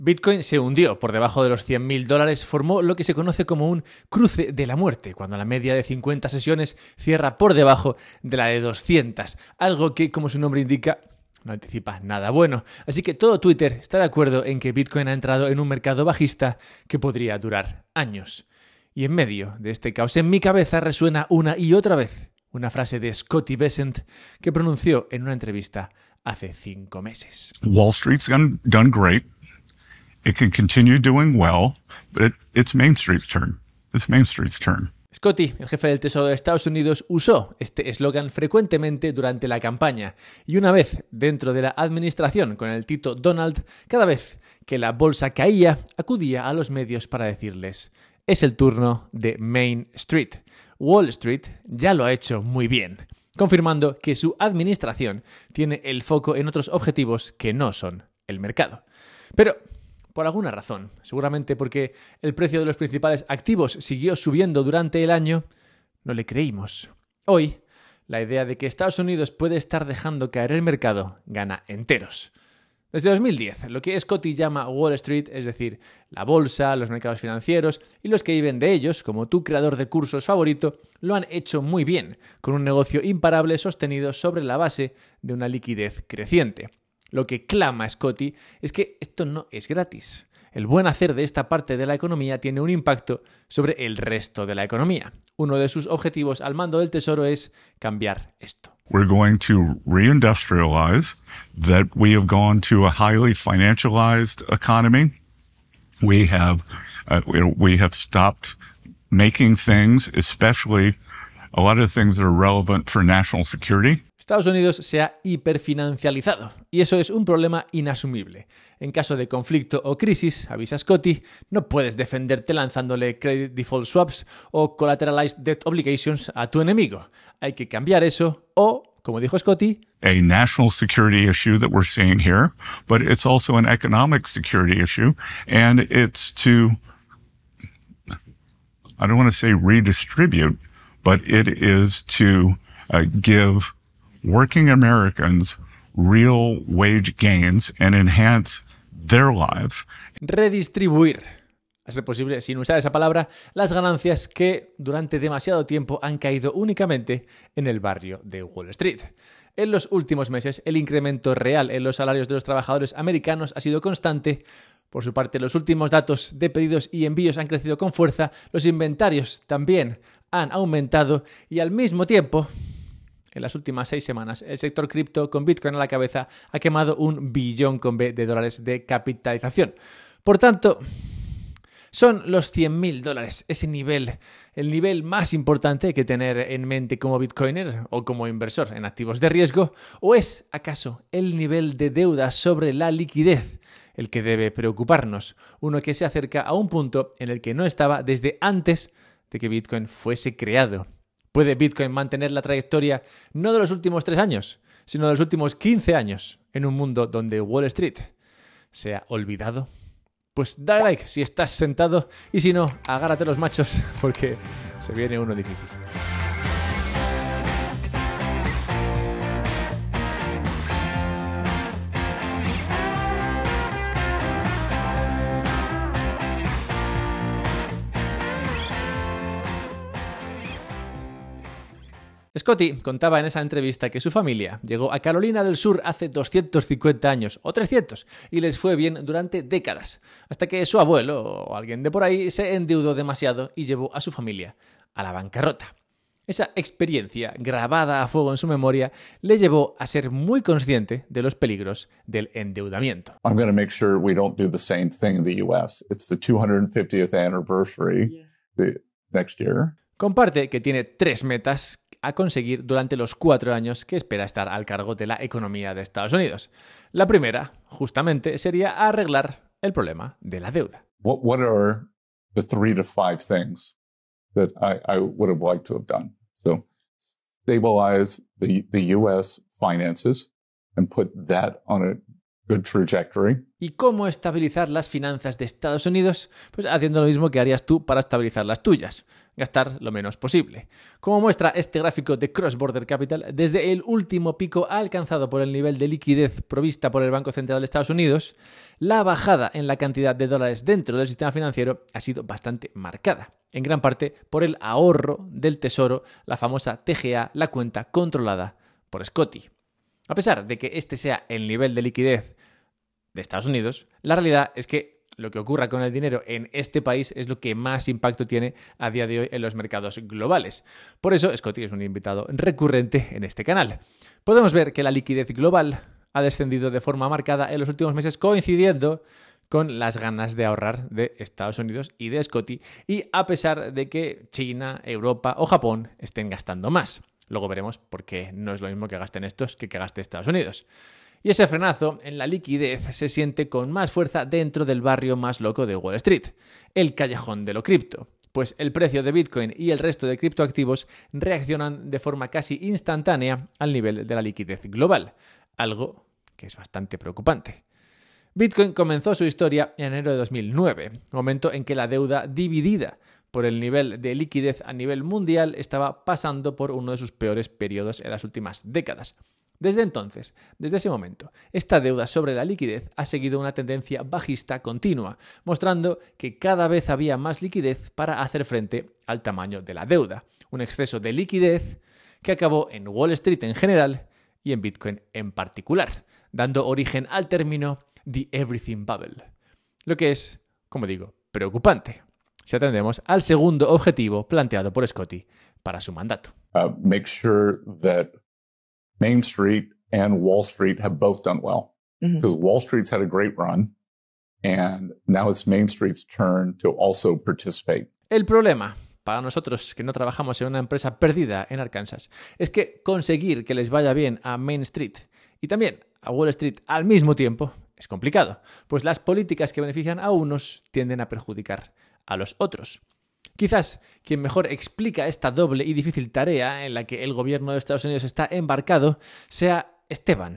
Bitcoin se hundió por debajo de los $100.000, formó lo que se conoce como un cruce de la muerte, cuando la media de 50 sesiones cierra por debajo de la de 200, algo que, como su nombre indica, no anticipa nada bueno. Así que todo Twitter está de acuerdo en que Bitcoin ha entrado en un mercado bajista que podría durar años. Y en medio de este caos, en mi cabeza resuena una y otra vez una frase de Scotty Bessent que pronunció en una entrevista hace 5 meses. Wall Street's done great. It can continue doing well, but it's Main Street's turn. It's Main Street's turn. Scotty, el jefe del Tesoro de Estados Unidos, usó este eslogan frecuentemente durante la campaña y una vez dentro de la administración con el Tito Donald, cada vez que la bolsa caía, acudía a los medios para decirles: es el turno de Main Street. Wall Street ya lo ha hecho muy bien, confirmando que su administración tiene el foco en otros objetivos que no son el mercado. Pero por alguna razón, seguramente porque el precio de los principales activos siguió subiendo durante el año, no le creímos. Hoy, la idea de que Estados Unidos puede estar dejando caer el mercado gana enteros. Desde 2010, lo que Scotty llama Wall Street, es decir, la bolsa, los mercados financieros y los que viven de ellos, como tu creador de cursos favorito, lo han hecho muy bien, con un negocio imparable sostenido sobre la base de una liquidez creciente. Lo que clama Scotty es que esto no es gratis. El buen hacer de esta parte de la economía tiene un impacto sobre el resto de la economía. Uno de sus objetivos al mando del Tesoro es cambiar esto. We're going to reindustrialize, that we have gone to a highly financialized economy. We have stopped making things, especially a lot of things that are relevant for national security. Estados Unidos se ha hiperfinancializado y eso es un problema inasumible. En caso de conflicto o crisis, avisa Scotty, no puedes defenderte lanzándole credit default swaps o collateralized debt obligations a tu enemigo. Hay que cambiar eso o, como dijo Scotty, a national security issue that we're seeing here, but it's also an economic security issue, and it's to, I don't want to say redistribute, but it is to give working Americans real wage gains and enhance their lives. Redistribuir, a ser posible, sin usar esa palabra, las ganancias que durante demasiado tiempo han caído únicamente en el barrio de Wall Street. En los últimos meses, el incremento real en los salarios de los trabajadores americanos ha sido constante. Por su parte, los últimos datos de pedidos y envíos han crecido con fuerza, los inventarios también han aumentado y al mismo tiempo, en las últimas 6 semanas, el sector cripto con Bitcoin a la cabeza ha quemado $1 billón de dólares de capitalización. Por tanto, son los $100.000 ese nivel, el nivel más importante que tener en mente como bitcoiner o como inversor en activos de riesgo, o es acaso el nivel de deuda sobre la liquidez el que debe preocuparnos, uno que se acerca a un punto en el que no estaba desde antes de que Bitcoin fuese creado. ¿Puede Bitcoin mantener la trayectoria no de los últimos 3 años, sino de los últimos 15 años en un mundo donde Wall Street se ha olvidado? Pues dale like si estás sentado y si no, agárrate los machos porque se viene uno difícil. Scotty contaba en esa entrevista que su familia llegó a Carolina del Sur hace 250 años o 300 y les fue bien durante décadas, hasta que su abuelo o alguien de por ahí se endeudó demasiado y llevó a su familia a la bancarrota. Esa experiencia, grabada a fuego en su memoria, le llevó a ser muy consciente de los peligros del endeudamiento. I'm going to make sure we don't do the same thing in the US. It's the 250th anniversary next year. Comparte que tiene 3 metas a conseguir durante los 4 años que espera estar al cargo de la economía de Estados Unidos. La primera, justamente, sería arreglar el problema de la deuda. What are the 3 to 5 things that I would have liked to have done? So, stabilize the U.S. finances and put that on a good trajectory. ¿Y cómo estabilizar las finanzas de Estados Unidos? Pues haciendo lo mismo que harías tú para estabilizar las tuyas. gastar lo menos posible. Como muestra este gráfico de Cross Border Capital, desde el último pico alcanzado por el nivel de liquidez provista por el Banco Central de Estados Unidos, la bajada en la cantidad de dólares dentro del sistema financiero ha sido bastante marcada, en gran parte por el ahorro del tesoro, la famosa TGA, la cuenta controlada por Scotty. A pesar de que este sea el nivel de liquidez de Estados Unidos, la realidad es que lo que ocurra con el dinero en este país es lo que más impacto tiene a día de hoy en los mercados globales. Por eso, Scotty es un invitado recurrente en este canal. Podemos ver que la liquidez global ha descendido de forma marcada en los últimos meses, coincidiendo con las ganas de ahorrar de Estados Unidos y de Scotty, y a pesar de que China, Europa o Japón estén gastando más. Luego veremos por qué no es lo mismo que gasten estos que gaste Estados Unidos. Y ese frenazo en la liquidez se siente con más fuerza dentro del barrio más loco de Wall Street, el callejón de lo cripto, pues el precio de Bitcoin y el resto de criptoactivos reaccionan de forma casi instantánea al nivel de la liquidez global, algo que es bastante preocupante. Bitcoin comenzó su historia en enero de 2009, momento en que la deuda dividida por el nivel de liquidez a nivel mundial estaba pasando por uno de sus peores periodos en las últimas décadas. Desde entonces, desde ese momento, esta deuda sobre la liquidez ha seguido una tendencia bajista continua, mostrando que cada vez había más liquidez para hacer frente al tamaño de la deuda. Un exceso de liquidez que acabó en Wall Street en general y en Bitcoin en particular, dando origen al término The Everything Bubble. Lo que es, como digo, preocupante, si atendemos al segundo objetivo planteado por Scotty para su mandato. Make sure that Main Street and Wall Street have both done well. Because Wall Street's had a great run, and now it's Main Street's turn to also participate. El problema, para nosotros que no trabajamos en una empresa perdida en Arkansas, es que conseguir que les vaya bien a Main Street y también a Wall Street al mismo tiempo es complicado, pues las políticas que benefician a unos tienden a perjudicar a los otros. Quizás quien mejor explica esta doble y difícil tarea en la que el gobierno de Estados Unidos está embarcado sea Steve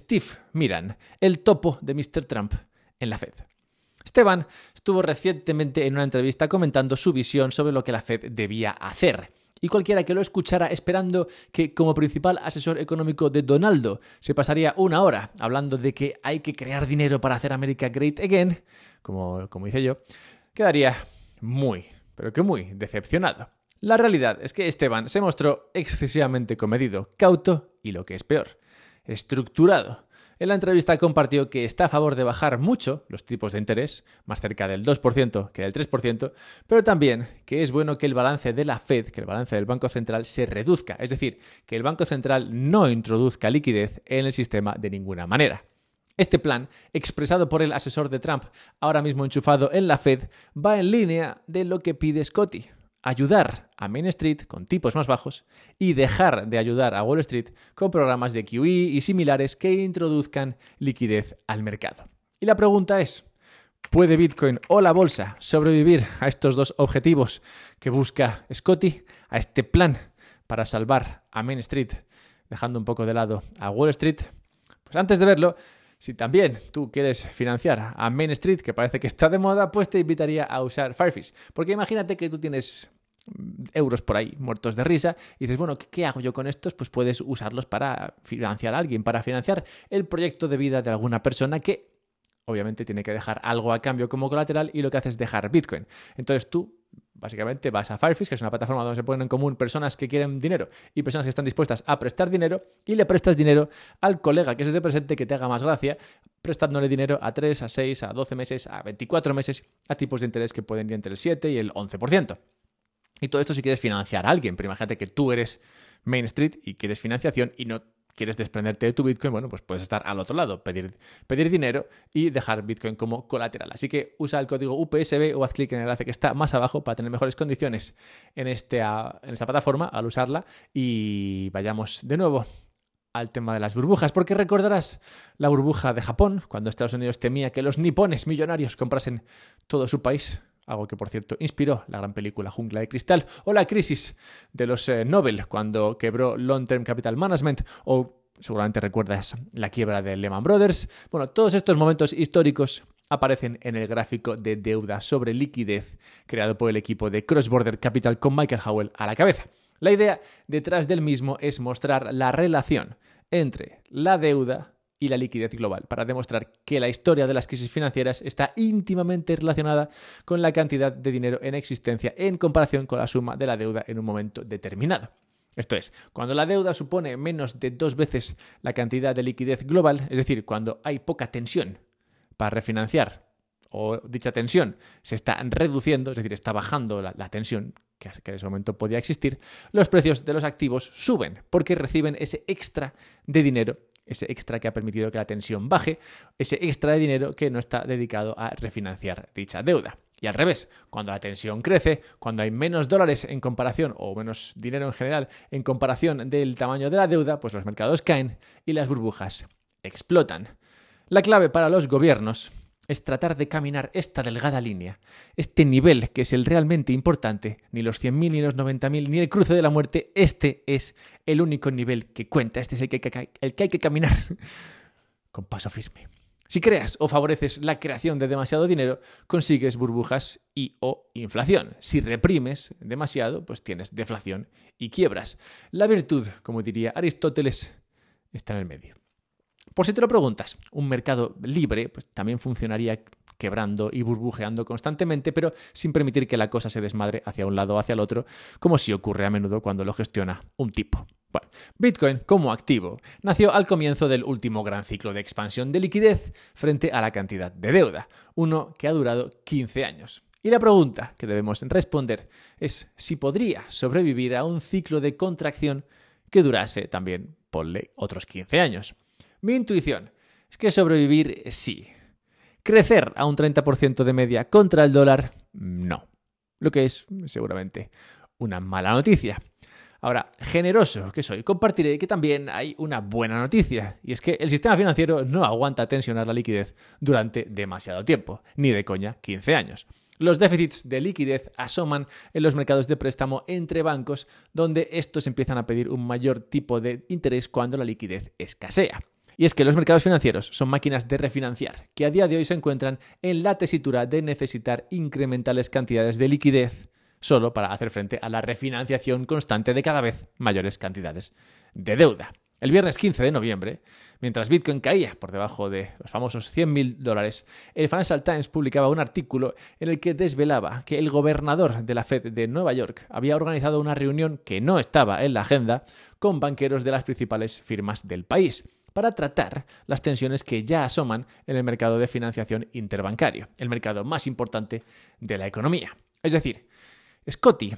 Miran, el topo de Mr. Trump en la Fed. Stephen estuvo recientemente en una entrevista comentando su visión sobre lo que la Fed debía hacer. Y cualquiera que lo escuchara esperando que como principal asesor económico de Donaldo se pasaría una hora hablando de que hay que crear dinero para hacer America Great Again, como hice yo, quedaría muy decepcionado. La realidad es que Stephen se mostró excesivamente comedido, cauto y, lo que es peor, estructurado. En la entrevista compartió que está a favor de bajar mucho los tipos de interés, más cerca del 2% que del 3%, pero también que es bueno que el balance de la Fed, que el balance del Banco Central, se reduzca, es decir, que el Banco Central no introduzca liquidez en el sistema de ninguna manera. Este plan, expresado por el asesor de Trump, ahora mismo enchufado en la Fed, va en línea de lo que pide Scotty: ayudar a Main Street con tipos más bajos y dejar de ayudar a Wall Street con programas de QE y similares que introduzcan liquidez al mercado. Y la pregunta es: ¿puede Bitcoin o la bolsa sobrevivir a estos dos objetivos que busca Scotty, a este plan para salvar a Main Street, dejando un poco de lado a Wall Street? Pues antes de verlo, si también tú quieres financiar a Main Street, que parece que está de moda, pues te invitaría a usar Firefish. Porque imagínate que tú tienes euros por ahí muertos de risa y dices, bueno, ¿qué hago yo con estos? Pues puedes usarlos para financiar a alguien, para financiar el proyecto de vida de alguna persona que obviamente tiene que dejar algo a cambio como colateral, y lo que hace es dejar Bitcoin. Entonces tú básicamente vas a Firefish, que es una plataforma donde se ponen en común personas que quieren dinero y personas que están dispuestas a prestar dinero, y le prestas dinero al colega que se te presente que te haga más gracia, prestándole dinero a 3, a 6, a 12 meses, a 24 meses, a tipos de interés que pueden ir entre el 7 y el 11%. Y todo esto si quieres financiar a alguien, pero imagínate que tú eres Main Street y quieres financiación y no quieres desprenderte de tu Bitcoin, bueno, pues puedes estar al otro lado, pedir dinero y dejar Bitcoin como colateral. Así que usa el código UPSB o haz clic en el enlace que está más abajo para tener mejores condiciones en esta plataforma al usarla. Y vayamos de nuevo al tema de las burbujas, porque recordarás la burbuja de Japón, cuando Estados Unidos temía que los nipones millonarios comprasen todo su país, algo que, por cierto, inspiró la gran película Jungla de Cristal, o la crisis de los Nobel cuando quebró Long Term Capital Management, o seguramente recuerdas la quiebra de Lehman Brothers. Bueno, todos estos momentos históricos aparecen en el gráfico de deuda sobre liquidez creado por el equipo de Cross Border Capital con Michael Howell a la cabeza. La idea detrás del mismo es mostrar la relación entre la deuda y la liquidez global, para demostrar que la historia de las crisis financieras está íntimamente relacionada con la cantidad de dinero en existencia en comparación con la suma de la deuda en un momento determinado. Esto es, cuando la deuda supone menos de 2 veces la cantidad de liquidez global, es decir, cuando hay poca tensión para refinanciar o dicha tensión se está reduciendo, es decir, está bajando la tensión que en ese momento podía existir, los precios de los activos suben porque reciben ese extra de dinero, ese extra que ha permitido que la tensión baje, ese extra de dinero que no está dedicado a refinanciar dicha deuda. Y al revés, cuando la tensión crece, cuando hay menos dólares en comparación, o menos dinero en general, en comparación del tamaño de la deuda, pues los mercados caen y las burbujas explotan. La clave para los gobiernos es tratar de caminar esta delgada línea, este nivel que es el realmente importante, ni los 100.000, ni los 90.000, ni el cruce de la muerte, este es el único nivel que cuenta, este es el que hay que caminar con paso firme. Si creas o favoreces la creación de demasiado dinero, consigues burbujas y o inflación. Si reprimes demasiado, pues tienes deflación y quiebras. La virtud, como diría Aristóteles, está en el medio. Por si te lo preguntas, un mercado libre pues, también funcionaría quebrando y burbujeando constantemente, pero sin permitir que la cosa se desmadre hacia un lado o hacia el otro, como sí ocurre a menudo cuando lo gestiona un tipo. Bueno, Bitcoin como activo nació al comienzo del último gran ciclo de expansión de liquidez frente a la cantidad de deuda, uno que ha durado 15 años. Y la pregunta que debemos responder es si podría sobrevivir a un ciclo de contracción que durase también, ponle, otros 15 años. Mi intuición es que sobrevivir sí. Crecer a un 30% de media contra el dólar, no. Lo que es seguramente una mala noticia. Ahora, generoso que soy, compartiré que también hay una buena noticia, y es que el sistema financiero no aguanta tensionar la liquidez durante demasiado tiempo, ni de coña 15 años. Los déficits de liquidez asoman en los mercados de préstamo entre bancos, donde estos empiezan a pedir un mayor tipo de interés cuando la liquidez escasea. Y es que los mercados financieros son máquinas de refinanciar, que a día de hoy se encuentran en la tesitura de necesitar incrementales cantidades de liquidez solo para hacer frente a la refinanciación constante de cada vez mayores cantidades de deuda. El viernes 15 de noviembre, mientras Bitcoin caía por debajo de los famosos $100.000, el Financial Times publicaba un artículo en el que desvelaba que el gobernador de la Fed de Nueva York había organizado una reunión que no estaba en la agenda con banqueros de las principales firmas del país para tratar las tensiones que ya asoman en el mercado de financiación interbancario, el mercado más importante de la economía. Es decir, Scotty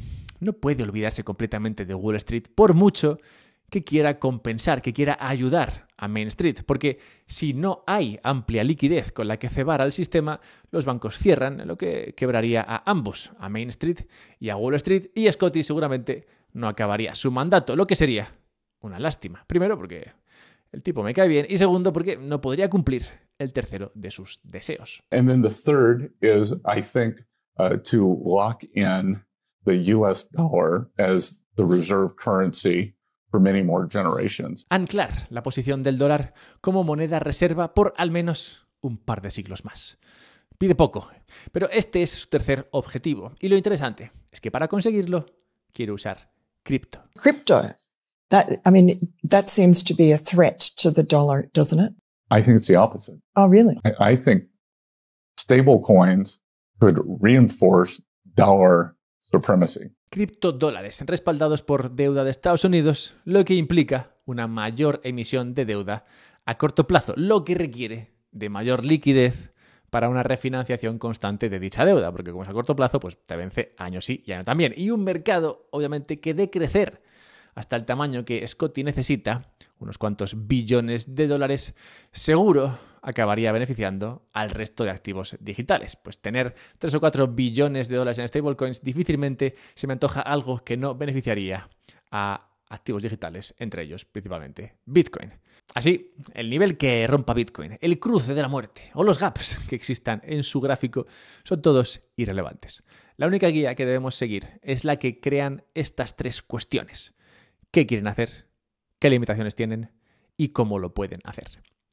no puede olvidarse completamente de Wall Street por mucho que quiera compensar, que quiera ayudar a Main Street, porque si no hay amplia liquidez con la que cebar al sistema, los bancos cierran, lo que quebraría a ambos, a Main Street y a Wall Street, y Scotty seguramente no acabaría su mandato, lo que sería una lástima. Primero, porque el tipo me cae bien, y segundo, porque no podría cumplir el tercero de sus deseos. And then the third is, I think, to lock in the US dollar as the reserve currency for many more generations. Anclar la posición del dólar como moneda reserva por al menos un par de siglos más. Pide poco, pero este es su tercer objetivo. Y lo interesante es que para conseguirlo quiere usar cripto. Crypto. That seems to be a threat to the dollar, doesn't it? I think it's the opposite. Oh, really? I think stable coins could reinforce dollar supremacy. Criptodólares respaldados por deuda de Estados Unidos, lo que implica una mayor emisión de deuda a corto plazo, lo que requiere de mayor liquidez para una refinanciación constante de dicha deuda, porque como es a corto plazo, pues te vence año sí y año también. Y un mercado, obviamente, que de crecer hasta el tamaño que Scotty necesita, unos cuantos billones de dólares, seguro acabaría beneficiando al resto de activos digitales. Pues tener 3 o 4 billones de dólares en stablecoins difícilmente se me antoja algo que no beneficiaría a activos digitales, entre ellos principalmente Bitcoin. Así, el nivel que rompa Bitcoin, el cruce de la muerte o los gaps que existan en su gráfico son todos irrelevantes. La única guía que debemos seguir es la que crean estas 3 cuestiones. ¿Qué quieren hacer? ¿Qué limitaciones tienen? ¿Y cómo lo pueden hacer?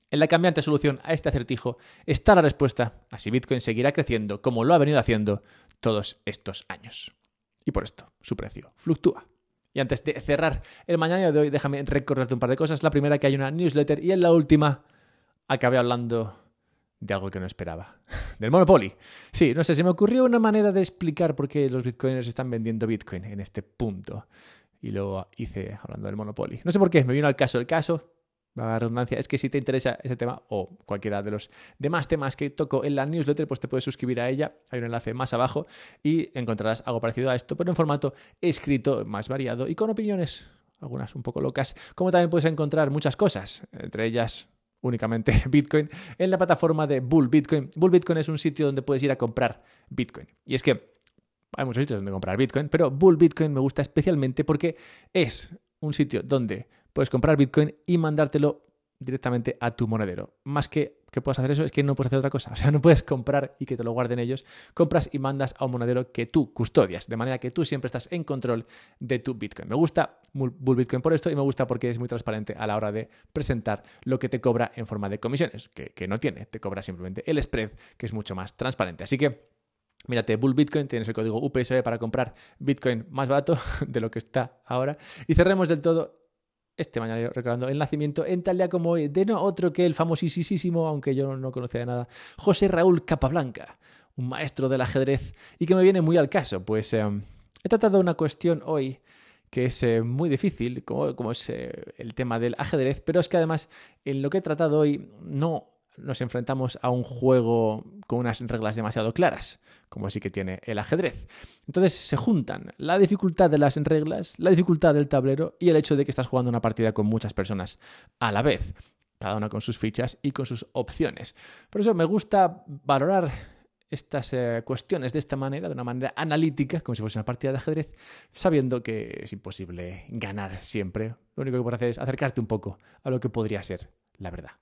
En la cambiante solución a este acertijo está la respuesta a si Bitcoin seguirá creciendo como lo ha venido haciendo todos estos años. Y por esto, su precio fluctúa. Y antes de cerrar el mañana de hoy, déjame recordarte un par de cosas. La primera, que hay una newsletter, y en la última acabé hablando de algo que no esperaba, del Monopoly. Sí, no sé, se me ocurrió una manera de explicar por qué los bitcoiners están vendiendo Bitcoin en este punto. Y lo hice hablando del Monopoly. No sé por qué, me vino al caso. El caso, la redundancia, es que si te interesa ese tema o cualquiera de los demás temas que toco en la newsletter, pues te puedes suscribir a ella. Hay un enlace más abajo y encontrarás algo parecido a esto, pero en formato escrito, más variado y con opiniones, algunas un poco locas, como también puedes encontrar muchas cosas, entre ellas únicamente Bitcoin, en la plataforma de Bull Bitcoin. Bull Bitcoin es un sitio donde puedes ir a comprar Bitcoin. Y es que hay muchos sitios donde comprar Bitcoin, pero Bull Bitcoin me gusta especialmente porque es un sitio donde puedes comprar Bitcoin y mandártelo directamente a tu monedero. Más que puedas hacer eso, es que no puedes hacer otra cosa. O sea, no puedes comprar y que te lo guarden ellos. Compras y mandas a un monedero que tú custodias, de manera que tú siempre estás en control de tu Bitcoin. Me gusta Bull Bitcoin por esto y me gusta porque es muy transparente a la hora de presentar lo que te cobra en forma de comisiones, que no tiene. Te cobra simplemente el spread, que es mucho más transparente. Así que mírate Bull Bitcoin, tienes el código UPSB para comprar Bitcoin más barato de lo que está ahora. Y cerremos del todo este mañana recordando el nacimiento en tal día como hoy de no otro que el famosísimo, aunque yo no conocía de nada, José Raúl Capablanca, un maestro del ajedrez y que me viene muy al caso, pues he tratado una cuestión hoy que es muy difícil, como es el tema del ajedrez, pero es que además en lo que he tratado hoy no nos enfrentamos a un juego con unas reglas demasiado claras, como sí que tiene el ajedrez. Entonces se juntan la dificultad de las reglas, la dificultad del tablero y el hecho de que estás jugando una partida con muchas personas a la vez, cada una con sus fichas y con sus opciones. Por eso me gusta valorar estas cuestiones de esta manera, de una manera analítica, como si fuese una partida de ajedrez, sabiendo que es imposible ganar siempre. Lo único que puedes hacer es acercarte un poco a lo que podría ser la verdad.